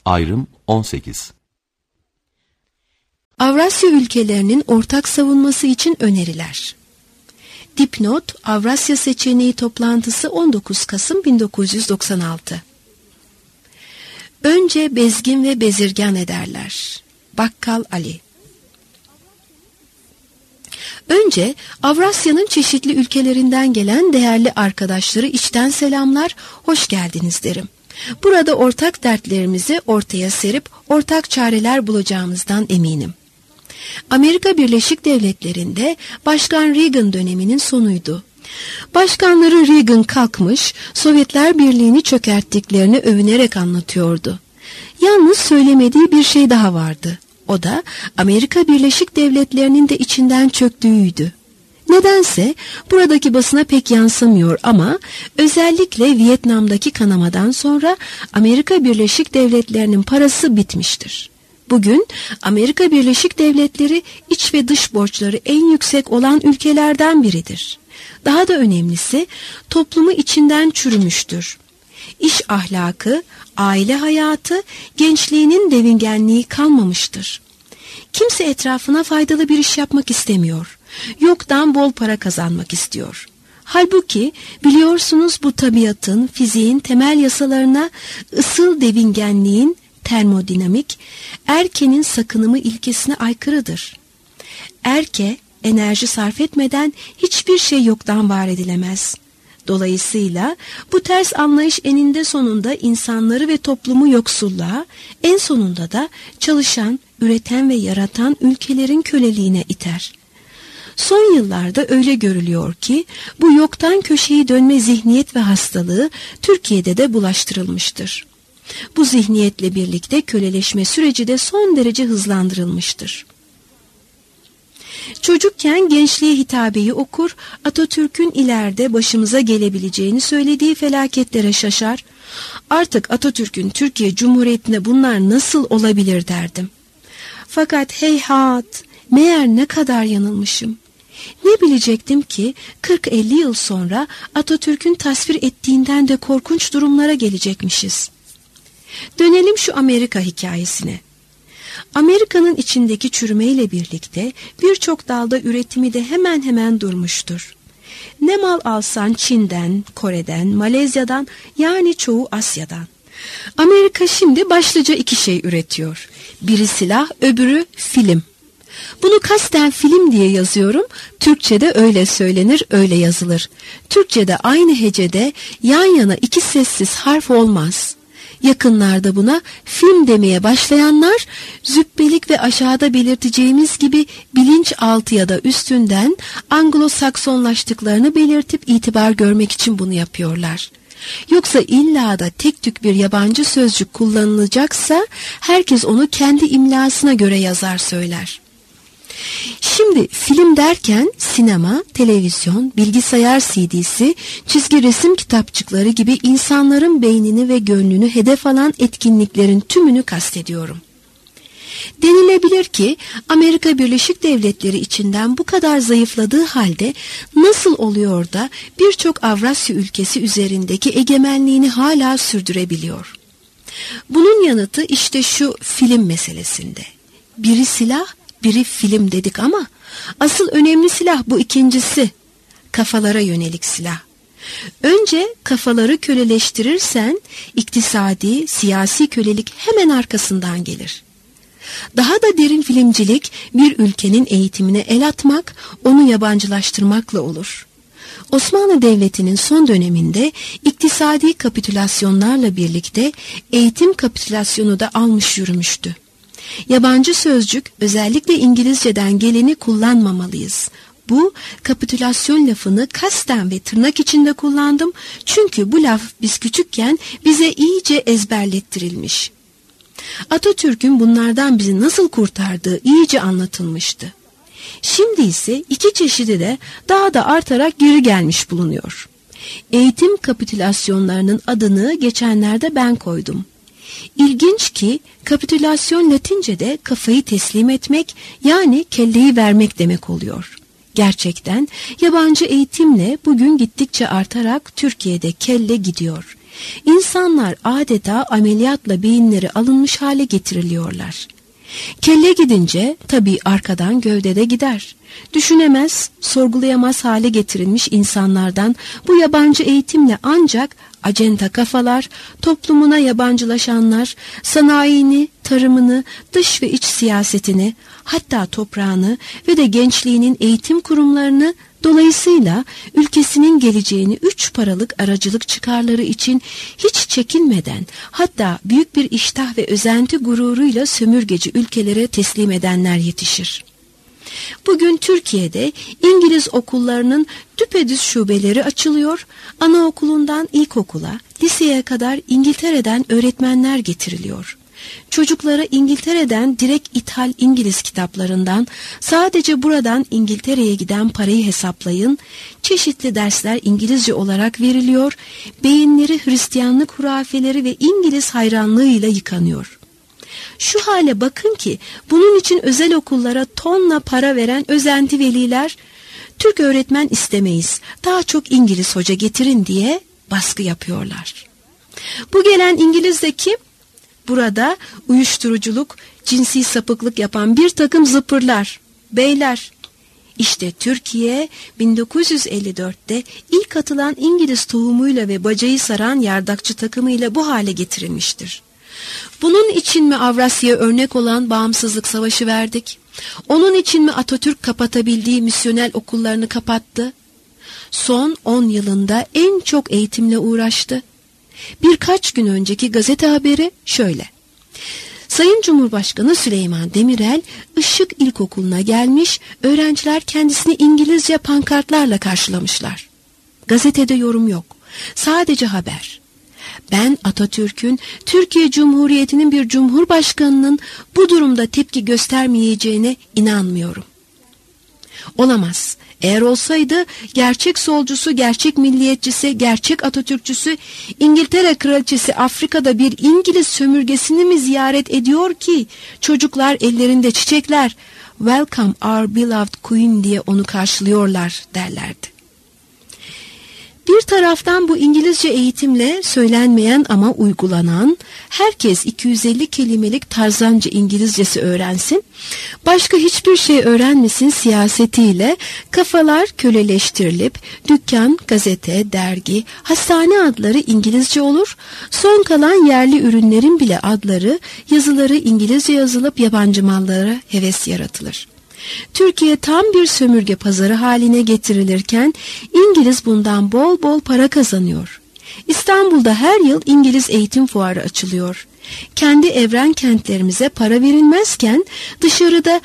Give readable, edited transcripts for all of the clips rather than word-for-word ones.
Ayrım 18. Avrasya ülkelerinin ortak savunması için öneriler. Dipnot, Avrasya Seçeneği Toplantısı 19 Kasım 1996. Önce bezgin ve bezirgan ederler. Bakkal Ali. Önce Avrasya'nın çeşitli ülkelerinden gelen değerli arkadaşları içten selamlar, hoş geldiniz derim. Burada ortak dertlerimizi ortaya serip ortak çareler bulacağımızdan eminim. Amerika Birleşik Devletleri'nde Başkan Reagan döneminin sonuydu. Başkanları Reagan kalkmış, Sovyetler Birliği'ni çökerttiklerini övünerek anlatıyordu. Yalnız söylemediği bir şey daha vardı. O da Amerika Birleşik Devletleri'nin de içinden çöktüğüydü. Nedense buradaki basına pek yansımıyor ama özellikle Vietnam'daki kanamadan sonra Amerika Birleşik Devletleri'nin parası bitmiştir. Bugün Amerika Birleşik Devletleri iç ve dış borçları en yüksek olan ülkelerden biridir. Daha da önemlisi toplumu içinden çürümüştür. İş ahlakı, aile hayatı, gençliğinin devingenliği kalmamıştır. Kimse etrafına faydalı bir iş yapmak istemiyor. Yoktan bol para kazanmak istiyor. Halbuki biliyorsunuz bu tabiatın, fiziğin temel yasalarına, ısıl devingenliğin, termodinamik, erkenin sakınımı ilkesine aykırıdır. Erke, enerji sarf etmeden hiçbir şey yoktan var edilemez. Dolayısıyla bu ters anlayış eninde sonunda insanları ve toplumu yoksulluğa, en sonunda da çalışan, üreten ve yaratan ülkelerin köleliğine iter. Son yıllarda öyle görülüyor ki bu yoktan köşeyi dönme zihniyet ve hastalığı Türkiye'de de bulaştırılmıştır. Bu zihniyetle birlikte köleleşme süreci de son derece hızlandırılmıştır. Çocukken Gençliğe Hitabe'yi okur, Atatürk'ün ileride başımıza gelebileceğini söylediği felaketlere şaşar, artık Atatürk'ün Türkiye Cumhuriyeti'nde bunlar nasıl olabilir derdim. Fakat heyhat, meğer ne kadar yanılmışım. Ne bilecektim ki 40-50 yıl sonra Atatürk'ün tasvir ettiğinden de korkunç durumlara gelecekmişiz. Dönelim şu Amerika hikayesine. Amerika'nın içindeki çürümeyle birlikte birçok dalda üretimi de hemen hemen durmuştur. Ne mal alsan Çin'den, Kore'den, Malezya'dan, yani çoğu Asya'dan. Amerika şimdi başlıca iki şey üretiyor. Biri silah, öbürü film. Bunu kasten film diye yazıyorum. Türkçe'de öyle söylenir, öyle yazılır. Türkçe'de aynı hecede yan yana iki sessiz harf olmaz. Yakınlarda buna film demeye başlayanlar zübbelik ve aşağıda belirteceğimiz gibi bilinçaltı ya da üstünden Anglo-Saksonlaştıklarını belirtip itibar görmek için bunu yapıyorlar. Yoksa illa da tek tük bir yabancı sözcük kullanılacaksa herkes onu kendi imlasına göre yazar söyler. Şimdi film derken sinema, televizyon, bilgisayar CD'si, çizgi resim kitapçıkları gibi insanların beynini ve gönlünü hedef alan etkinliklerin tümünü kastediyorum. Denilebilir ki Amerika Birleşik Devletleri içinden bu kadar zayıfladığı halde nasıl oluyor da birçok Avrasya ülkesi üzerindeki egemenliğini hala sürdürebiliyor? Bunun yanıtı işte şu film meselesinde. Biri silah, biri film dedik ama asıl önemli silah bu ikincisi, kafalara yönelik silah. Önce kafaları köleleştirirsen iktisadi, siyasi kölelik hemen arkasından gelir. Daha da derin filmcilik bir ülkenin eğitimine el atmak, onu yabancılaştırmakla olur. Osmanlı Devleti'nin son döneminde iktisadi kapitülasyonlarla birlikte eğitim kapitülasyonu da almış yürümüştü. Yabancı sözcük, özellikle İngilizceden geleni kullanmamalıyız. Bu kapitülasyon lafını kasten ve tırnak içinde kullandım çünkü bu laf biz küçükken bize iyice ezberlettirilmiş. Atatürk'ün bunlardan bizi nasıl kurtardığı iyice anlatılmıştı. Şimdi ise iki çeşidi de daha da artarak geri gelmiş bulunuyor. Eğitim kapitülasyonlarının adını geçenlerde ben koydum. İlginç ki kapitülasyon Latince'de kafayı teslim etmek, yani kelleyi vermek demek oluyor. Gerçekten yabancı eğitimle bugün gittikçe artarak Türkiye'de kelle gidiyor. İnsanlar adeta ameliyatla beyinleri alınmış hale getiriliyorlar. Kelle gidince tabii arkadan gövde de gider. Düşünemez, sorgulayamaz hale getirilmiş insanlardan bu yabancı eğitimle ancak acenta kafalar, toplumuna yabancılaşanlar, sanayini, tarımını, dış ve iç siyasetini, hatta toprağını ve de gençliğinin eğitim kurumlarını, dolayısıyla ülkesinin geleceğini 3 paralık aracılık çıkarları için hiç çekinmeden, hatta büyük bir iştah ve özenti gururuyla sömürgeci ülkelere teslim edenler yetişir. Bugün Türkiye'de İngiliz okullarının düpedüz şubeleri açılıyor, anaokulundan ilkokula, liseye kadar İngiltere'den öğretmenler getiriliyor. Çocuklara İngiltere'den direkt ithal İngiliz kitaplarından, sadece buradan İngiltere'ye giden parayı hesaplayın, çeşitli dersler İngilizce olarak veriliyor, beyinleri Hristiyanlık hurafeleri ve İngiliz hayranlığıyla yıkanıyor. Şu hale bakın ki bunun için özel okullara tonla para veren özenti veliler, Türk öğretmen istemeyiz, daha çok İngiliz hoca getirin diye baskı yapıyorlar. Bu gelen İngiliz de kim? Burada uyuşturuculuk, cinsi sapıklık yapan bir takım zıpırlar, beyler. İşte Türkiye 1954'te ilk atılan İngiliz tohumuyla ve bacayı saran yardakçı takımıyla bu hale getirilmiştir. Bunun için mi Avrasya'ya örnek olan bağımsızlık savaşı verdik? Onun için mi Atatürk kapatabildiği misyonel okullarını kapattı? Son 10 yılında en çok eğitimle uğraştı. Birkaç gün önceki gazete haberi şöyle. Sayın Cumhurbaşkanı Süleyman Demirel Işık İlkokulu'na gelmiş, öğrenciler kendisini İngilizce pankartlarla karşılamışlar. Gazetede yorum yok, sadece haber. Ben Atatürk'ün, Türkiye Cumhuriyeti'nin bir cumhurbaşkanının bu durumda tepki göstermeyeceğine inanmıyorum. Olamaz. Eğer olsaydı gerçek solcusu, gerçek milliyetçisi, gerçek Atatürkçüsü, İngiltere kraliçesi Afrika'da bir İngiliz sömürgesini mi ziyaret ediyor ki çocuklar ellerinde çiçekler "Welcome our beloved Queen" diye onu karşılıyorlar derlerdi. Bir taraftan bu İngilizce eğitimle söylenmeyen ama uygulanan, herkes 250 kelimelik tarzanca İngilizcesi öğrensin, başka hiçbir şey öğrenmesin siyasetiyle kafalar köleleştirilip dükkan, gazete, dergi, hastane adları İngilizce olur, son kalan yerli ürünlerin bile adları, yazıları İngilizce yazılıp yabancı mallara heves yaratılır. Türkiye tam bir sömürge pazarı haline getirilirken İngiliz bundan bol bol para kazanıyor. İstanbul'da her yıl İngiliz eğitim fuarı açılıyor. Kendi evren kentlerimize para verilmezken dışarıda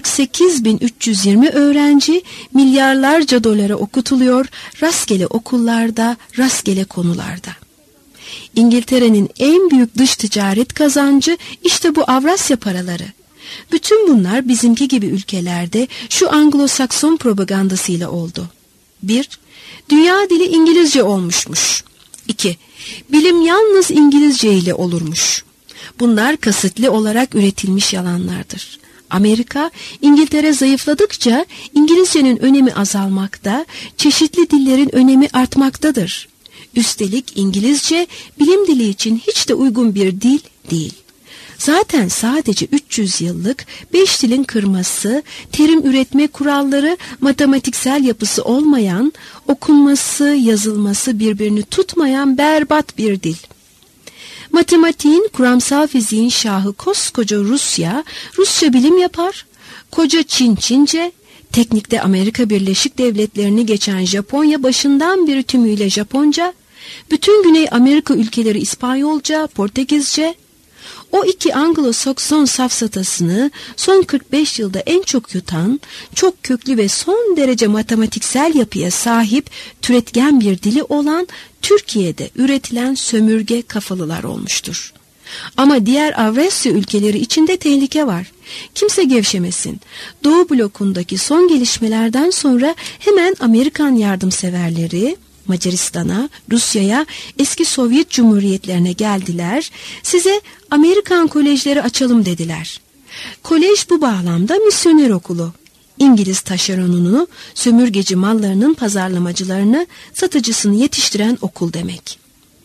48.320 öğrenci milyarlarca dolara okutuluyor, rastgele okullarda, rastgele konularda. İngiltere'nin en büyük dış ticaret kazancı işte bu Avrasya paraları. Bütün bunlar bizimki gibi ülkelerde şu Anglo-Sakson propagandasıyla oldu. 1. Dünya dili İngilizce olmuşmuş. 2. Bilim yalnız İngilizce ile olurmuş. Bunlar kasıtlı olarak üretilmiş yalanlardır. Amerika, İngiltere zayıfladıkça İngilizcenin önemi azalmakta, çeşitli dillerin önemi artmaktadır. Üstelik İngilizce bilim dili için hiç de uygun bir dil değil. Zaten sadece 300 yıllık 5 dilin kırması, terim üretme kuralları, matematiksel yapısı olmayan, okunması, yazılması birbirini tutmayan berbat bir dil. Matematiğin, kuramsal fiziğin şahı koskoca Rusya, Rusça bilim yapar, koca Çin, Çince, teknikte Amerika Birleşik Devletleri'ni geçen Japonya başından beri tümüyle Japonca, bütün Güney Amerika ülkeleri İspanyolca, Portekizce. O iki Anglo-Sakson safsatasını son 45 yılda en çok yutan, çok köklü ve son derece matematiksel yapıya sahip türetken bir dili olan Türkiye'de üretilen sömürge kafalılar olmuştur. Ama diğer Avrasya ülkeleri içinde tehlike var. Kimse gevşemesin. Doğu blokundaki son gelişmelerden sonra hemen Amerikan yardımseverleri Macaristan'a, Rusya'ya, eski Sovyet Cumhuriyetlerine geldiler. Size Amerikan kolejleri açalım dediler. Kolej bu bağlamda misyoner okulu. İngiliz taşeronunu, sömürgeci mallarının pazarlamacılarını, satıcısını yetiştiren okul demek.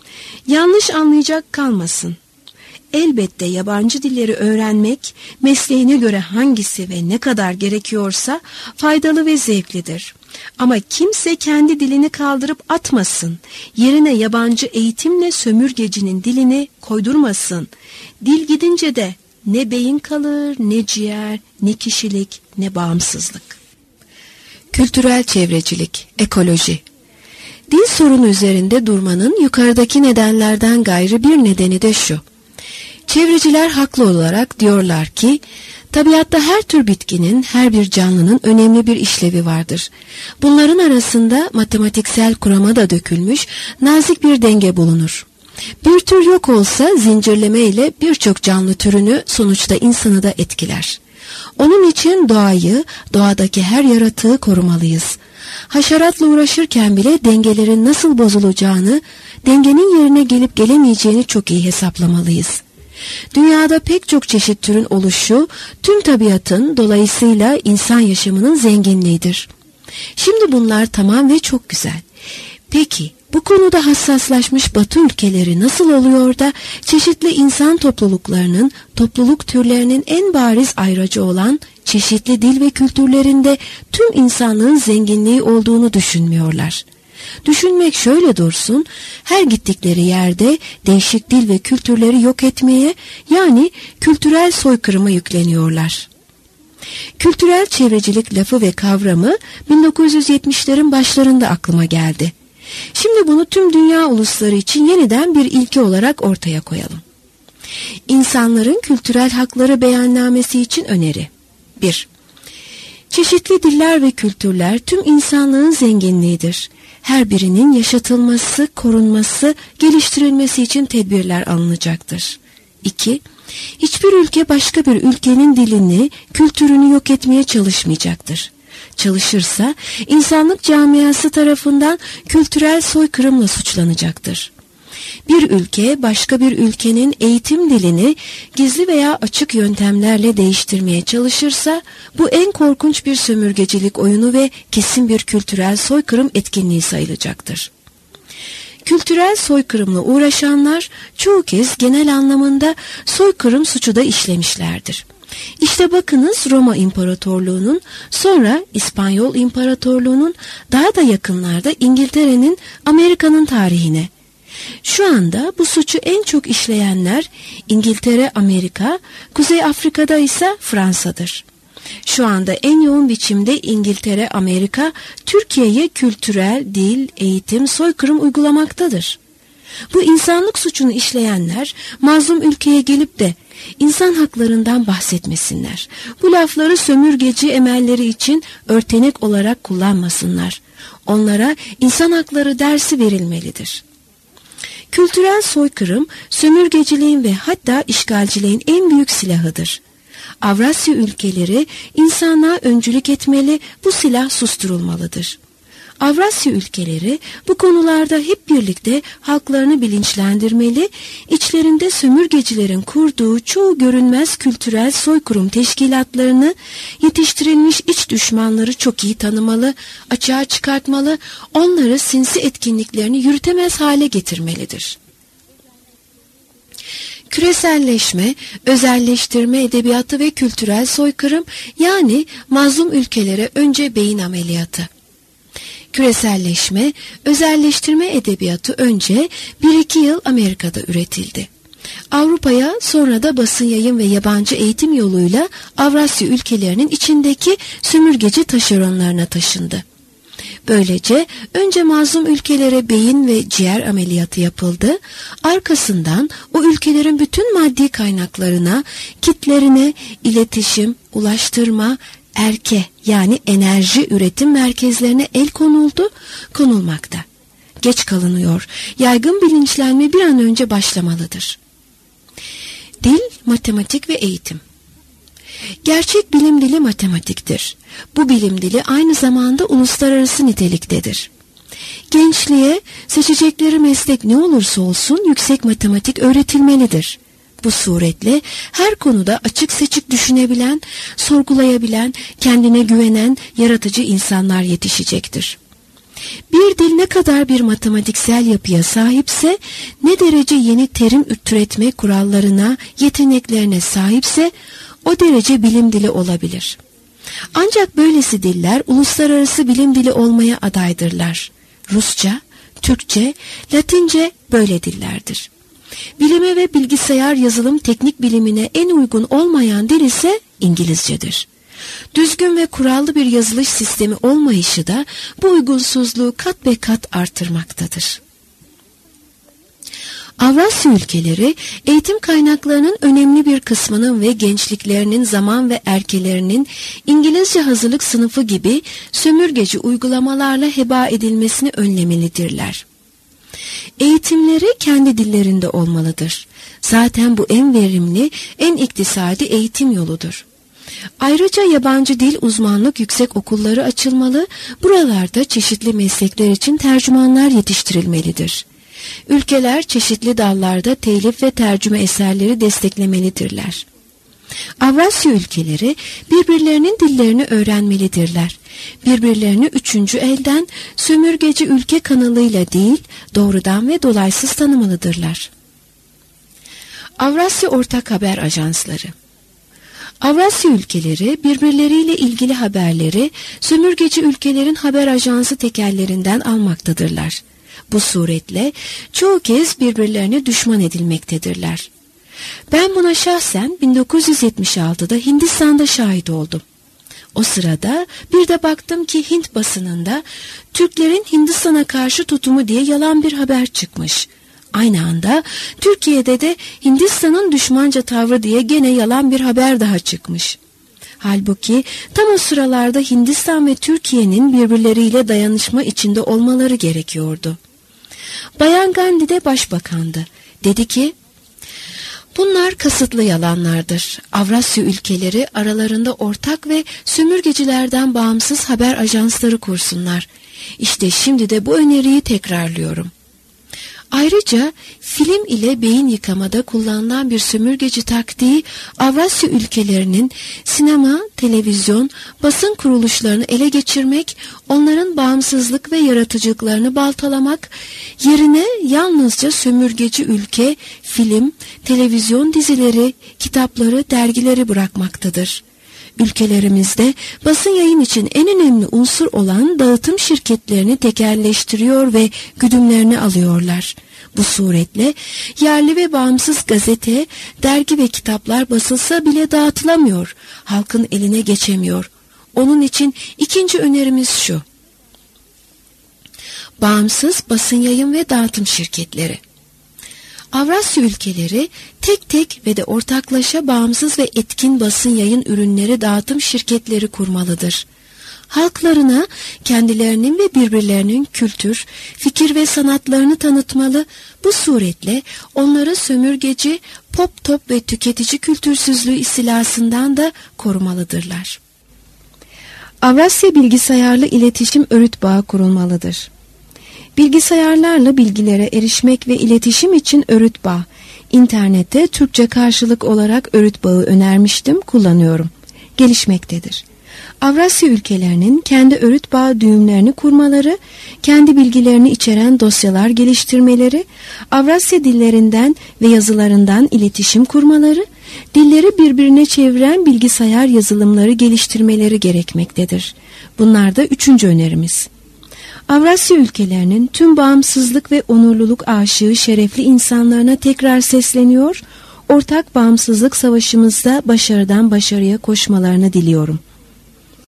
Yanlış anlayacak kalmasın. Elbette yabancı dilleri öğrenmek mesleğine göre hangisi ve ne kadar gerekiyorsa faydalı ve zevklidir. Ama kimse kendi dilini kaldırıp atmasın. Yerine yabancı eğitimle sömürgecinin dilini koydurmasın. Dil gidince de ne beyin kalır, ne ciğer, ne kişilik, ne bağımsızlık. Kültürel çevrecilik, ekoloji. Dil sorunu üzerinde durmanın yukarıdaki nedenlerden gayrı bir nedeni de şu. Çevreciler haklı olarak diyorlar ki, tabiatta her tür bitkinin, her bir canlının önemli bir işlevi vardır. Bunların arasında matematiksel kurama da dökülmüş nazik bir denge bulunur. Bir tür yok olsa zincirleme ile birçok canlı türünü, sonuçta insanı da etkiler. Onun için doğayı, doğadaki her yaratığı korumalıyız. Haşeratla uğraşırken bile dengelerin nasıl bozulacağını, dengenin yerine gelip gelemeyeceğini çok iyi hesaplamalıyız. Dünyada pek çok çeşit türün oluşu, tüm tabiatın, dolayısıyla insan yaşamının zenginliğidir. Şimdi bunlar tamam ve çok güzel. Peki, bu konuda hassaslaşmış Batı ülkeleri nasıl oluyor da çeşitli insan topluluklarının, topluluk türlerinin en bariz ayracı olan çeşitli dil ve kültürlerinde tüm insanlığın zenginliği olduğunu düşünmüyorlar? Düşünmek şöyle dursun, her gittikleri yerde değişik dil ve kültürleri yok etmeye, yani kültürel soykırıma yükleniyorlar. Kültürel çevrecilik lafı ve kavramı 1970'lerin başlarında aklıma geldi. Şimdi bunu tüm dünya ulusları için yeniden bir ilke olarak ortaya koyalım. İnsanların kültürel hakları beyannamesi için öneri. 1. Çeşitli diller ve kültürler tüm insanlığın zenginliğidir. Her birinin yaşatılması, korunması, geliştirilmesi için tedbirler alınacaktır. 2. Hiçbir ülke başka bir ülkenin dilini, kültürünü yok etmeye çalışmayacaktır. Çalışırsa insanlık camiası tarafından kültürel soykırımla suçlanacaktır. Bir ülke başka bir ülkenin eğitim dilini gizli veya açık yöntemlerle değiştirmeye çalışırsa bu en korkunç bir sömürgecilik oyunu ve kesin bir kültürel soykırım etkinliği sayılacaktır. Kültürel soykırımla uğraşanlar çoğu kez genel anlamında soykırım suçu da işlemişlerdir. İşte bakınız Roma İmparatorluğu'nun, sonra İspanyol İmparatorluğu'nun, daha da yakınlarda İngiltere'nin, Amerika'nın tarihine. Şu anda bu suçu en çok işleyenler İngiltere, Amerika, Kuzey Afrika'da ise Fransa'dır. Şu anda en yoğun biçimde İngiltere, Amerika, Türkiye'ye kültürel, dil, eğitim, soykırım uygulamaktadır. Bu insanlık suçunu işleyenler mazlum ülkeye gelip de insan haklarından bahsetmesinler. Bu lafları sömürgeci emelleri için örtenek olarak kullanmasınlar. Onlara insan hakları dersi verilmelidir. Kültürel soykırım, sömürgeciliğin ve hatta işgalciliğin en büyük silahıdır. Avrasya ülkeleri insanlığa öncülük etmeli, bu silah susturulmalıdır. Avrasya ülkeleri bu konularda hep birlikte halklarını bilinçlendirmeli, içlerinde sömürgecilerin kurduğu çoğu görünmez kültürel soykırım teşkilatlarını, yetiştirilmiş iç düşmanları çok iyi tanımalı, açığa çıkartmalı, onları sinsi etkinliklerini yürütemez hale getirmelidir. Küreselleşme, özelleştirme edebiyatı ve kültürel soykırım, yani mazlum ülkelere önce beyin ameliyatı. Küreselleşme, özelleştirme edebiyatı önce 1-2 yıl Amerika'da üretildi. Avrupa'ya, sonra da basın yayın ve yabancı eğitim yoluyla Avrasya ülkelerinin içindeki sömürgeci taşeronlarına taşındı. Böylece önce mazlum ülkelere beyin ve ciğer ameliyatı yapıldı, arkasından o ülkelerin bütün maddi kaynaklarına, kitlerine, iletişim, ulaştırma, erke yani enerji üretim merkezlerine el konuldu, konulmakta. Geç kalınıyor, yaygın bilinçlenme bir an önce başlamalıdır. Dil, matematik ve eğitim. Gerçek bilim dili matematiktir. Bu bilim dili aynı zamanda uluslararası niteliktedir. Gençliğe seçecekleri meslek ne olursa olsun yüksek matematik öğretilmelidir. Bu suretle her konuda açık seçik düşünebilen, sorgulayabilen, kendine güvenen, yaratıcı insanlar yetişecektir. Bir dil ne kadar bir matematiksel yapıya sahipse, ne derece yeni terim türetme kurallarına, yeteneklerine sahipse, o derece bilim dili olabilir. Ancak böylesi diller uluslararası bilim dili olmaya adaydırlar. Rusça, Türkçe, Latince böyle dillerdir. Bilime ve bilgisayar yazılım teknik bilimine en uygun olmayan dil ise İngilizcedir. Düzgün ve kurallı bir yazılış sistemi olmayışı da bu uygunsuzluğu kat be kat artırmaktadır. Avrasya ülkeleri eğitim kaynaklarının önemli bir kısmının ve gençliklerinin zaman ve erkelerinin İngilizce hazırlık sınıfı gibi sömürgeci uygulamalarla heba edilmesini önlemelidirler. Eğitimleri kendi dillerinde olmalıdır. Zaten bu en verimli, en iktisadi eğitim yoludur. Ayrıca yabancı dil uzmanlık yüksek okulları açılmalı, buralarda çeşitli meslekler için tercümanlar yetiştirilmelidir. Ülkeler çeşitli dallarda telif ve tercüme eserleri desteklemelidirler. Avrasya ülkeleri birbirlerinin dillerini öğrenmelidirler. Birbirlerini üçüncü elden sömürgeci ülke kanalıyla değil, doğrudan ve dolaysız tanımalıdırlar. Avrasya Ortak Haber Ajansları. Avrasya ülkeleri birbirleriyle ilgili haberleri sömürgeci ülkelerin haber ajansı tekerlerinden almaktadırlar. Bu suretle çoğu kez birbirlerine düşman edilmektedirler. Ben buna şahsen 1976'da Hindistan'da şahit oldum. O sırada bir de baktım ki Hint basınında Türklerin Hindistan'a karşı tutumu diye yalan bir haber çıkmış. Aynı anda Türkiye'de de Hindistan'ın düşmanca tavrı diye gene yalan bir haber daha çıkmış. Halbuki tam o sıralarda Hindistan ve Türkiye'nin birbirleriyle dayanışma içinde olmaları gerekiyordu. Bayan Gandhi de başbakandı. Dedi ki, bunlar kasıtlı yalanlardır. Avrasya ülkeleri aralarında ortak ve sömürgecilerden bağımsız haber ajansları kursunlar. İşte şimdi de bu öneriyi tekrarlıyorum. Ayrıca film ile beyin yıkamada kullanılan bir sömürgeci taktiği Avrasya ülkelerinin sinema, televizyon, basın kuruluşlarını ele geçirmek, onların bağımsızlık ve yaratıcılıklarını baltalamak, yerine yalnızca sömürgeci ülke, film, televizyon dizileri, kitapları, dergileri bırakmaktadır. Ülkelerimizde basın yayın için en önemli unsur olan dağıtım şirketlerini tekelleştiriyor ve güdümlerini alıyorlar. Bu suretle yerli ve bağımsız gazete, dergi ve kitaplar basılsa bile dağıtılamıyor, halkın eline geçemiyor. Onun için ikinci önerimiz şu: bağımsız basın yayın ve dağıtım şirketleri. Avrasya ülkeleri tek tek ve de ortaklaşa bağımsız ve etkin basın yayın ürünleri dağıtım şirketleri kurmalıdır. Halklarına kendilerinin ve birbirlerinin kültür, fikir ve sanatlarını tanıtmalı, bu suretle onları sömürgeci, pop top ve tüketici kültürsüzlüğü istilasından da korumalıdırlar. Avrasya Bilgisayarlı İletişim Örüt Bağı kurulmalıdır. Bilgisayarlarla bilgilere erişmek ve iletişim için örüt bağı. İnternette Türkçe karşılık olarak örüt bağı önermiştim, kullanıyorum. Gelişmektedir. Avrasya ülkelerinin kendi örüt bağı düğümlerini kurmaları, kendi bilgilerini içeren dosyalar geliştirmeleri, Avrasya dillerinden ve yazılarından iletişim kurmaları, dilleri birbirine çeviren bilgisayar yazılımları geliştirmeleri gerekmektedir. Bunlar da üçüncü önerimiz. Avrasya ülkelerinin tüm bağımsızlık ve onurluluk aşığı şerefli insanlarına tekrar sesleniyor, ortak bağımsızlık savaşımızda başarıdan başarıya koşmalarını diliyorum.